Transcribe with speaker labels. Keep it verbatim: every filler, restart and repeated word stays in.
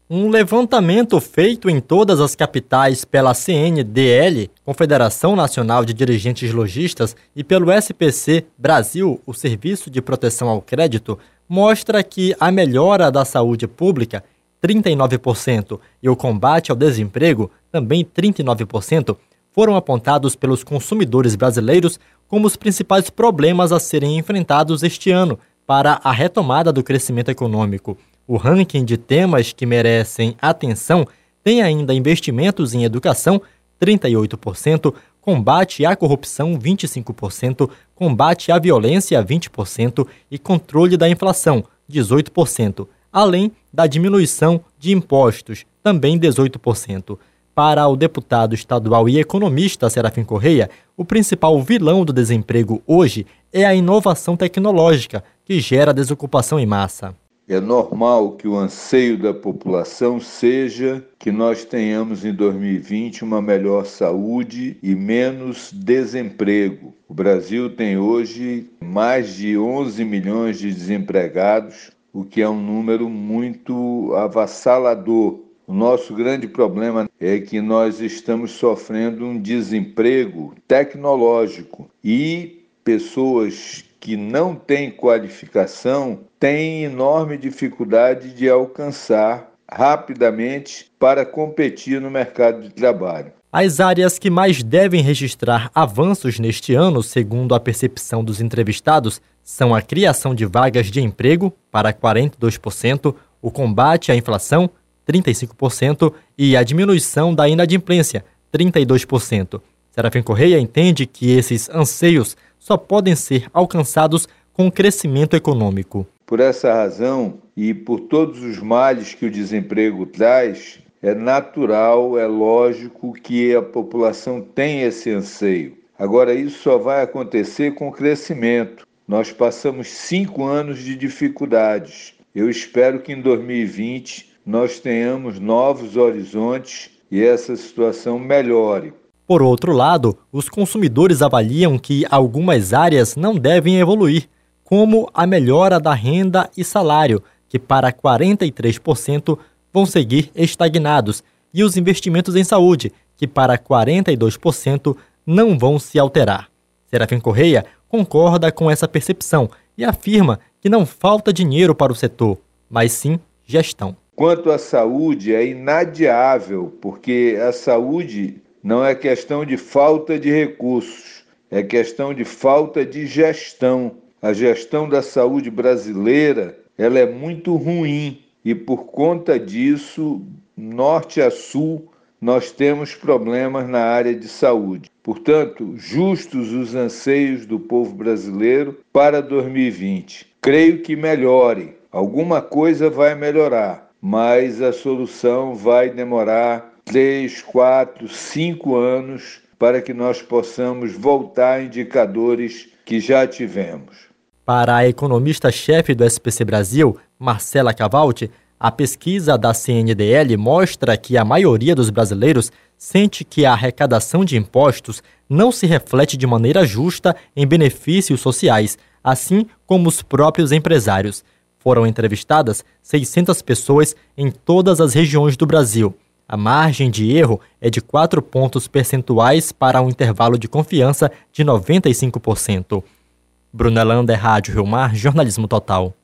Speaker 1: Um levantamento feito em todas as capitais pela C N D L, Confederação Nacional de Dirigentes Lojistas, e pelo S P C Brasil, o Serviço de Proteção ao Crédito, mostra que a melhora da saúde pública, trinta e nove por cento, e o combate ao desemprego, também trinta e nove por cento, foram apontados pelos consumidores brasileiros como os principais problemas a serem enfrentados este ano para a retomada do crescimento econômico. O ranking de temas que merecem atenção tem ainda investimentos em educação, trinta e oito por cento, combate à corrupção, vinte e cinco por cento, combate à violência, vinte por cento e controle da inflação, dezoito por cento, além da diminuição de impostos, também dezoito por cento. Para o deputado estadual e economista Serafim Correia, o principal vilão do desemprego hoje é a inovação tecnológica, que gera desocupação em massa.
Speaker 2: É normal que o anseio da população seja que nós tenhamos em dois mil e vinte uma melhor saúde e menos desemprego. O Brasil tem hoje mais de onze milhões de desempregados, o que é um número muito avassalador. O nosso grande problema é que nós estamos sofrendo um desemprego tecnológico e pessoas que não têm qualificação têm enorme dificuldade de alcançar rapidamente para competir no mercado de trabalho.
Speaker 1: As áreas que mais devem registrar avanços neste ano, segundo a percepção dos entrevistados, são a criação de vagas de emprego, para quarenta e dois por cento, o combate à inflação, trinta e cinco por cento, e a diminuição da inadimplência, trinta e dois por cento. Serafim Correia entende que esses anseios só podem ser alcançados com crescimento econômico.
Speaker 2: Por essa razão e por todos os males que o desemprego traz, é natural, é lógico que a população tem esse anseio. Agora, isso só vai acontecer com crescimento. Nós passamos cinco anos de dificuldades. Eu espero que em dois mil e vinte nós tenhamos novos horizontes e essa situação melhore.
Speaker 1: Por outro lado, os consumidores avaliam que algumas áreas não devem evoluir, como a melhora da renda e salário, que para quarenta e três por cento vão seguir estagnados, e os investimentos em saúde, que para quarenta e dois por cento não vão se alterar. Serafim Correia concorda com essa percepção e afirma que não falta dinheiro para o setor, mas sim gestão.
Speaker 2: Quanto à saúde, é inadiável, porque a saúde não é questão de falta de recursos, é questão de falta de gestão. A gestão da saúde brasileira, ela é muito ruim e por conta disso, norte a sul, nós temos problemas na área de saúde. Portanto, justos os anseios do povo brasileiro para dois mil e vinte. Creio que melhore, alguma coisa vai melhorar, mas a solução vai demorar três, quatro, cinco anos para que nós possamos voltar a indicadores que já tivemos.
Speaker 1: Para a economista-chefe do S P C Brasil, Marcela Cavalti, a pesquisa da C N D L mostra que a maioria dos brasileiros sente que a arrecadação de impostos não se reflete de maneira justa em benefícios sociais, assim como os próprios empresários. Foram entrevistadas seiscentas pessoas em todas as regiões do Brasil. A margem de erro é de quatro pontos percentuais para um intervalo de confiança de noventa e cinco por cento. Bruna Lander, Rádio Rio Mar, Jornalismo Total.